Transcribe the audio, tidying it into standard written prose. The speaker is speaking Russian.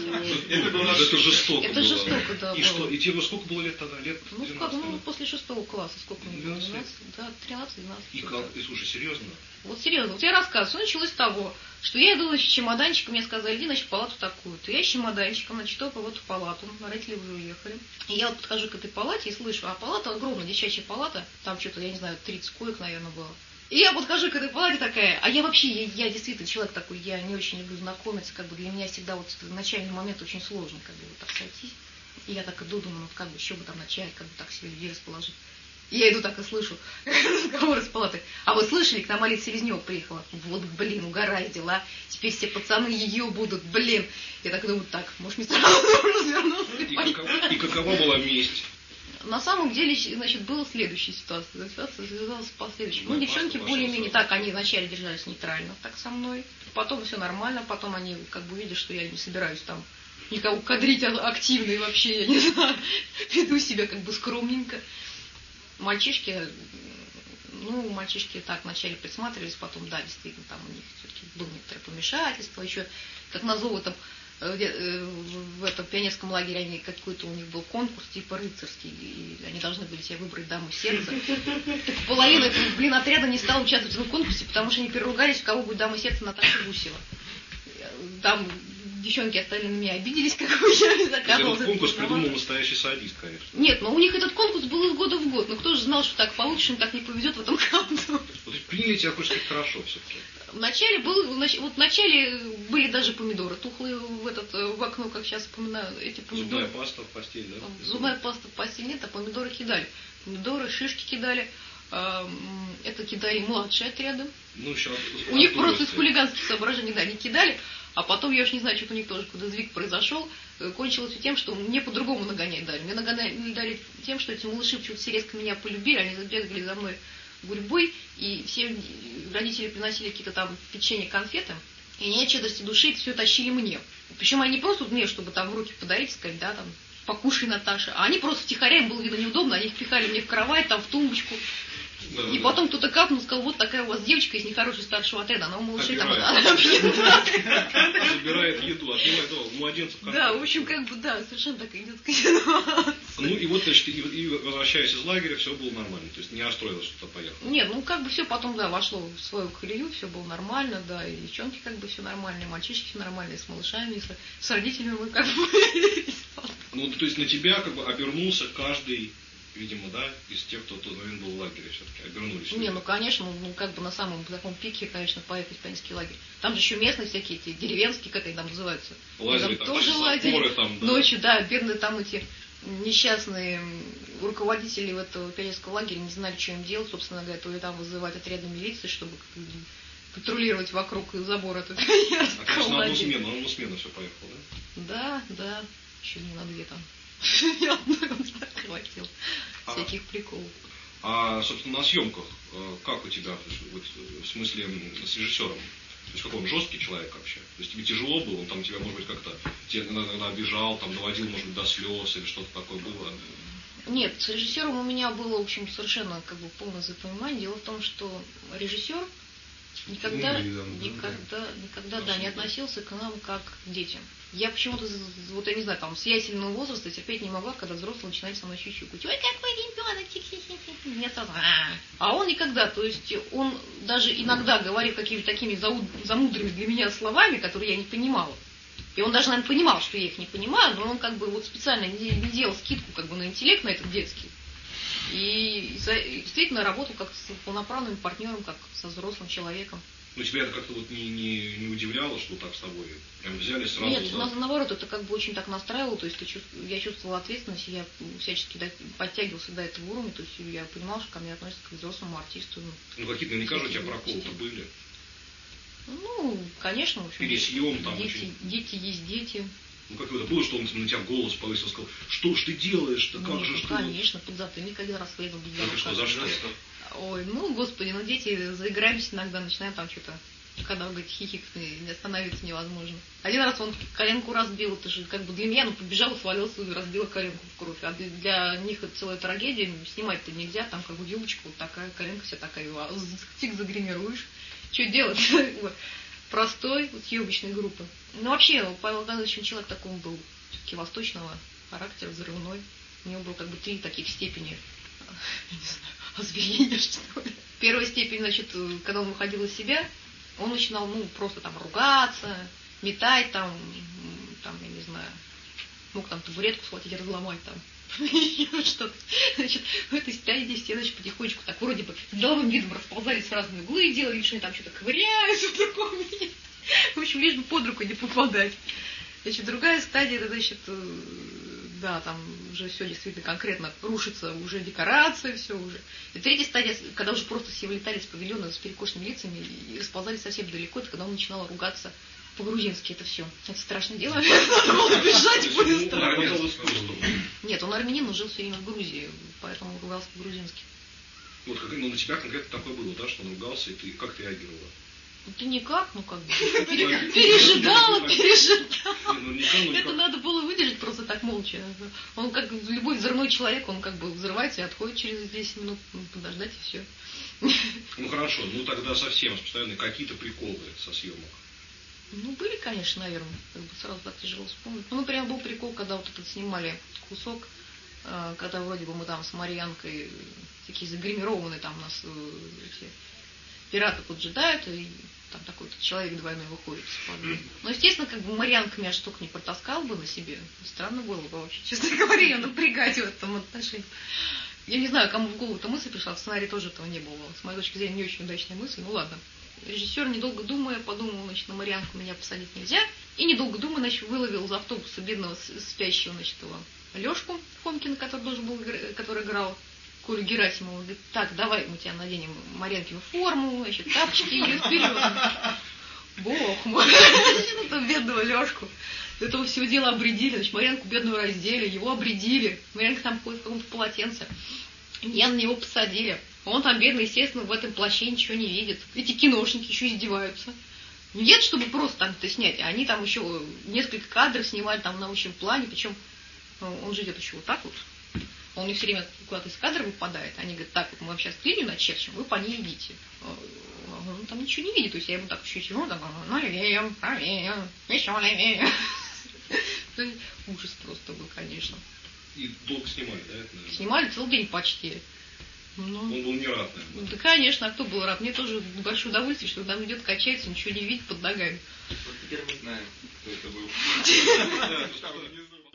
Это жестоко. Это жестоко, да. И что? И тебе сколько было лет тогда? Лет 12? Ну, после 6 класса, сколько мне было? 12? Да, 13-12. И как? И слушай, серьезно? Вот серьезно, вот я рассказываю, все началось с того, что я иду, значит, с чемоданчиком, мне сказали, иди, значит, в палату такую-то. Я с чемоданчиком, значит, только в эту палату, родители уже уехали. И я вот подхожу к этой палате и слышу, а палата огромная, девчачья палата, там что-то, я не знаю, 30 коек, наверное, было. И я подхожу к этой палате такая, а я вообще, я действительно человек такой, я не очень люблю знакомиться, как бы для меня всегда вот начальный момент очень сложный, как бы вот так сойтись. И я так иду, думаю, ну как бы, еще бы там начать, как бы так себе людей расположить. И я иду так и слышу разговор из палаты. А вы слышали, к нам Алиса Селезнева приехала? Вот, блин, угораздила. Теперь все пацаны ее будут, блин. Я так думаю, так, может, мне сразу развернуться. И какова была месть? На самом деле, значит, была следующая ситуация. Ситуация связалась с последующей. Ну, девчонки более-менее так, они вначале держались нейтрально, так со мной. Потом все нормально, потом они как бы видят, что я не собираюсь там никого кадрить активно и вообще, я не знаю, веду себя как бы скромненько. Мальчишки так вначале присматривались, потом, да, действительно, там у них все-таки было некоторое помешательство, еще, как назову, там, в этом пионерском лагере они какой-то у них был конкурс типа рыцарский, и они должны были себе выбрать даму сердца. Так половина этого, отряда не стала участвовать в этом конкурсе, потому что они переругались, у кого будет дама сердца Наташа Гусева. Там девчонки остальные на меня обиделись, как бы я не заказывала. Этот конкурс придумал настоящий садист, конечно. Нет, но у них этот конкурс был из года в год. Но кто же знал, что так получится, им так не повезет в этом году. Вот приняли тебя хоть хорошо все-таки. Вначале были даже помидоры тухлые в окно, как сейчас вспоминаю, эти помидоры. Зубная паста в постель, да? Зубная паста в постель нет, а помидоры кидали. Помидоры, шишки кидали. Это кидали младшие отряды. Ну, еще у них просто из хулиганских соображений, да, не кидали. А потом, я уж не знаю, что-то у них тоже куда сдвиг произошел, кончилось все тем, что мне по-другому нагонять дали. Мне нагоняли дали тем, что эти малыши почему-то все резко меня полюбили, они забегали за мной гурьбой, и все родители приносили какие-то там печенье, конфеты, и они от щедрости души все тащили мне. Причем они не просто мне, чтобы там в руки подарить, сказать, да, там, покушай, Наташа, а они просто втихаря, им было, видно, неудобно, они их пихали мне в кровать, там, в тумбочку. И потом кто-то капнул, сказал, вот такая у вас девочка из нехорошей старшего отряда, она у малышей там... Забирает еду, отнимает младенцев. Да, в общем, как бы, да, совершенно такая детская ситуация. Ну и вот, значит, и возвращаясь из лагеря, все было нормально, то есть не расстроилось, что-то поехало. Нет, ну как бы все потом, да, вошло в свою колею, все было нормально, да, и девчонки как бы все нормально, и мальчишки все нормально, и с малышами, и с родителями мы как бы... Ну, то есть на тебя как бы обернулся каждый... Видимо, да, из тех, кто в тот момент был в лагере, все-таки обернулись. Не, ну конечно, ну как бы на самом таком пике, конечно, поехать в пионерский лагерь. Там же еще местные всякие эти деревенские, как они там называются. Лазери, там тоже лагерь. Там, да. Ночью, да, бедные там эти несчастные руководители этого пионерского лагеря не знали, что им делать, собственно говоря, то ли там вызывать отряды милиции, чтобы патрулировать вокруг забора этого пионерского лагеря. На одну смену все поехало, да? Да, еще не на две там. Я одной так хватил всяких приколов. А, собственно, на съемках, как у тебя, в смысле, с режиссером? То есть, какой он жесткий человек вообще? То есть, тебе тяжело было? Он там тебя, может быть, как-то тебя иногда обижал, там, доводил, может быть, до слез или что-то такое было? Нет, с режиссером у меня было, в общем, совершенно как бы полное взаимопонимание. Дело в том, что режиссер никогда не относился к нам как к детям. Я почему-то, вот я не знаю, там, с ясельного возраста терпеть не могла, когда взрослые начинают со мной щучукать. Ой, какой ребенок, меня сразу... А он никогда, то есть он даже иногда говорил какими-то такими замудренными для меня словами, которые я не понимала. И он даже, наверное, понимал, что я их не понимаю, но он как бы вот специально не делал скидку как бы на интеллект, на этот детский. И действительно работал как с полноправным партнером, как со взрослым человеком. Но тебя это как-то вот не удивляло, что так с тобой прям взяли сразу? Нет, наоборот, это как бы очень так настраивало, то есть я чувствовала ответственность, я всячески подтягивала всегда этого уровня, то есть я понимала, что ко мне относятся как к взрослому артисту. Ну какие-то наверняка же у тебя проколы-то были? Ну, конечно, в общем. Пересъем там дети есть дети. Ну как это было, что он на тебя голос повысил, сказал, что ж ты делаешь-то, как же, что? Конечно, подзатыльник один раз следовал без диалога. Что, за что? Ой, ну, господи, ну дети заиграемся иногда, начинаем там что-то, когда, говорит, хихикать, остановиться невозможно. Один раз он коленку разбил, это же как бы для меня, побежал, свалился и разбил коленку в кровь. А для них это целая трагедия, снимать-то нельзя, там как бы юбочка вот такая, коленка вся такая, фиг загримируешь, что делать? простой, вот съемочной группы. Ну, вообще, Павел Ганович человек такой был, все-таки восточного характера, взрывной. У него было как бы 3 таких степени, не знаю, озверения, что ли. Первая степень, значит, когда он выходил из себя, он начинал, ну, просто там ругаться, метать там, я не знаю, мог там табуретку схватить, разломать там. Что-то. Значит, в этой стадии все, значит, потихонечку так вроде бы с деловым видом расползались в разные углы и делали, что они там что-то ковыряются в другом месте. В общем, лишь бы под руку не попадать. Значит, другая стадия, это, значит, да, там уже все действительно конкретно рушится, уже декорация, все уже. И третья стадия, когда уже просто все вылетали с павильона с перекошенными лицами и расползались совсем далеко, это когда он начинал ругаться по-грузински, это все. Это страшное дело. Надо было бежать быстро. Нет, он армянин, но жил все время в Грузии, поэтому ругался по-грузински. Вот, ну, на тебя конкретно такое было, да, что он ругался, и ты как ты реагировала? Да никак, ну как бы. Пережидала. Это надо было выдержать просто так молча. Он как любой взрывной человек, он как бы взрывается и отходит через 10 минут, подождать и все. Ну хорошо, ну тогда совсем распространенные какие-то приколы со съемок. Ну, были, конечно, наверное, как бы сразу так тяжело вспомнить. Ну, например, был прикол, когда вот этот снимали кусок, когда вроде бы мы там с Марьянкой такие загримированные, там у нас эти пираты поджидают, и там такой человек двойной выходит с водой. Ну, естественно, как бы Марьянка меня штук не протаскала бы на себе. Странно было бы вообще, честно говоря, ее напрягать в этом отношении. Я не знаю, кому в голову эта мысль пришла, в сценарии тоже этого не было. С моей точки зрения, не очень удачная мысль, ну ладно. Режиссер, недолго думая, подумал, значит, на Марьянку меня посадить нельзя. И недолго думая, значит, выловил из автобуса бедного спящего, значит, его Лешку Фомкина, который играл Колю Герасимова. Говорит, так, давай мы тебя наденем Марьянкину форму, значит, тапочки и вперед. Бог мой. Бедного Лешку. Этого всего дела обредили. Значит, Марьянку бедную раздели, его обредили. Марьянка там ходит в каком-то полотенце. Меня на него посадили. Он там, бедный, естественно, в этом плаще ничего не видит. Эти киношники еще издеваются. Нет, чтобы просто там это снять. Они там еще несколько кадров снимали там на общем плане. Причем он же идет еще вот так вот. Он не все время куда-то из кадра выпадает. Они говорят, так, вот мы вам сейчас линию начерчим, вы по ней идите. Он там ничего не видит. То есть я ему так еще тяну, там, ну, левее, правее, еще левее. Ужас просто был, конечно. И долго снимали, да? Это, снимали целый день почти. Ну, он был не рад, наверное. Да, конечно, а кто был рад? Мне тоже большое удовольствие, что там идет, качается, ничего не видит под ногами. Вот теперь мы знаем, кто это был.